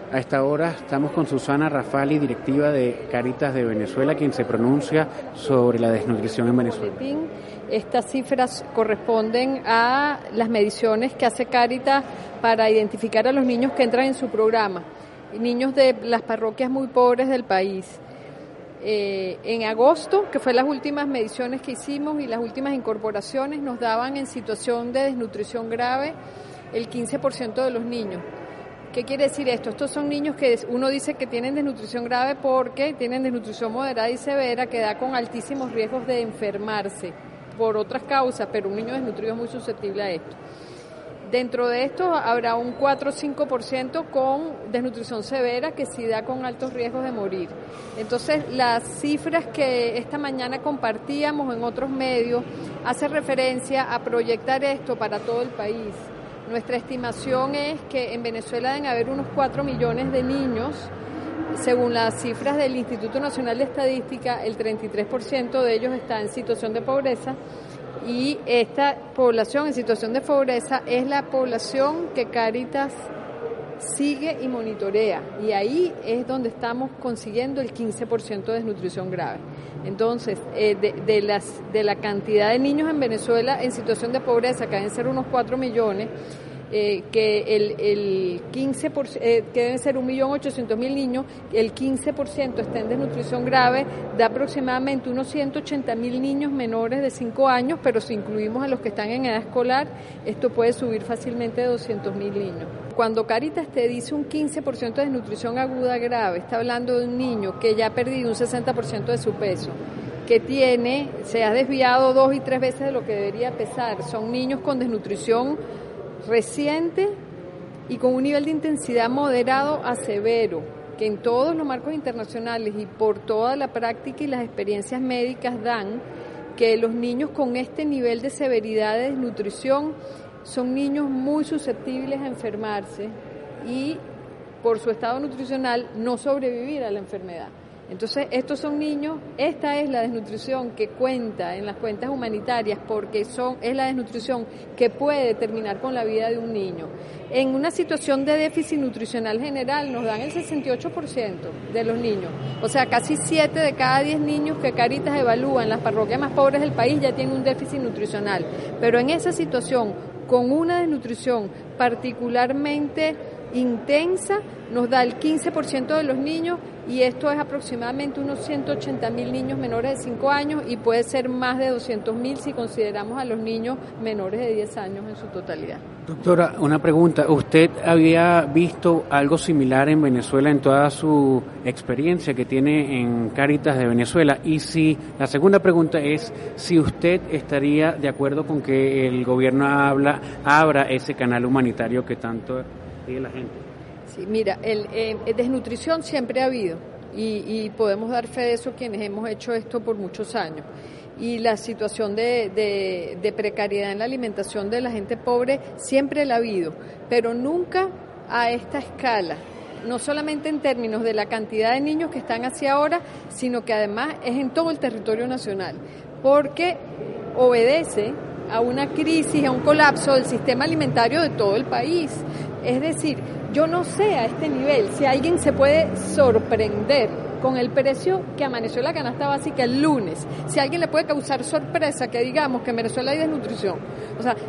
A esta hora estamos con Susana Rafali, directiva de Cáritas de Venezuela, quien se pronuncia sobre la desnutrición en Venezuela. Estas cifras corresponden a las mediciones que hace Cáritas para identificar a los niños que entran en su programa, niños de las parroquias muy pobres del país. En agosto, que fue las últimas mediciones que hicimos y las últimas incorporaciones, nos daban en situación de desnutrición grave el 15% de los niños. ¿Qué quiere decir esto? Estos son niños que uno dice que tienen desnutrición grave porque tienen desnutrición moderada y severa que da con altísimos riesgos de enfermarse por otras causas, pero un niño desnutrido es muy susceptible a esto. Dentro de esto habrá un 4 o 5% con desnutrición severa que sí da con altos riesgos de morir. Entonces, las cifras que esta mañana compartíamos en otros medios hacen referencia a proyectar esto para todo el país. Nuestra estimación es que en Venezuela deben haber unos 4 millones de niños. Según las cifras del Instituto Nacional de Estadística, el 33% de ellos está en situación de pobreza y esta población en situación de pobreza es la población que Cáritas sigue y monitorea, y ahí es donde estamos consiguiendo el 15% de desnutrición grave. Entonces, de la cantidad de niños en Venezuela en situación de pobreza, que deben ser unos 4 millones, que el 15%, que deben ser 1.800.000 niños, el 15% está en desnutrición grave, da aproximadamente unos 180.000 niños menores de 5 años, pero si incluimos a los que están en edad escolar, esto puede subir fácilmente de 200.000 niños. Cuando Cáritas te dice un 15% de desnutrición aguda grave, está hablando de un niño que ya ha perdido un 60% de su peso, que se ha desviado 2 y 3 veces de lo que debería pesar. Son niños con desnutrición reciente y con un nivel de intensidad moderado a severo, que en todos los marcos internacionales y por toda la práctica y las experiencias médicas dan que los niños con este nivel de severidad de desnutrición son niños muy susceptibles a enfermarse y por su estado nutricional no sobrevivir a la enfermedad. Entonces, estos son niños, esta es la desnutrición que cuenta en las cuentas humanitarias porque es la desnutrición que puede terminar con la vida de un niño. En una situación de déficit nutricional general nos dan el 68% de los niños. O sea, casi 7 de cada 10 niños que Cáritas evalúa en las parroquias más pobres del país ya tienen un déficit nutricional. Pero en esa situación, con una desnutrición particularmente intensa, nos da el 15% de los niños, y esto es aproximadamente unos 180.000 niños menores de 5 años y puede ser más de 200.000 si consideramos a los niños menores de 10 años en su totalidad. Doctora, una pregunta. ¿Usted había visto algo similar en Venezuela en toda su experiencia que tiene en Cáritas de Venezuela? Y la segunda pregunta es si usted estaría de acuerdo con que el gobierno abra ese canal humanitario que tanto pide la gente. Sí, mira, desnutrición siempre ha habido y podemos dar fe de eso quienes hemos hecho esto por muchos años. Y la situación de precariedad en la alimentación de la gente pobre siempre la ha habido, pero nunca a esta escala. No solamente en términos de la cantidad de niños que están hacia ahora, sino que además es en todo el territorio nacional, porque obedece a una crisis, a un colapso del sistema alimentario de todo el país. Es decir, yo no sé a este nivel si alguien se puede sorprender con el precio que amaneció la canasta básica el lunes, si a alguien le puede causar sorpresa que digamos que en Venezuela hay desnutrición. O sea,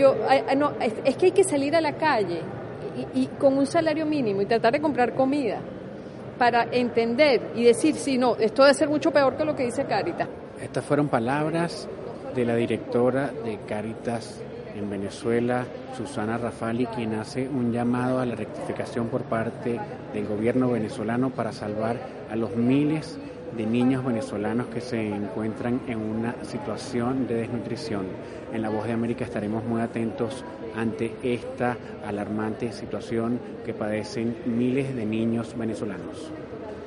es que hay que salir a la calle y con un salario mínimo y tratar de comprar comida para entender y decir, sí, no, esto debe ser mucho peor que lo que dice Cáritas. Estas fueron palabras de la directora de Cáritas en Venezuela, Susana Rafali, quien hace un llamado a la rectificación por parte del gobierno venezolano para salvar a los miles de niños venezolanos que se encuentran en una situación de desnutrición. En La Voz de América estaremos muy atentos ante esta alarmante situación que padecen miles de niños venezolanos.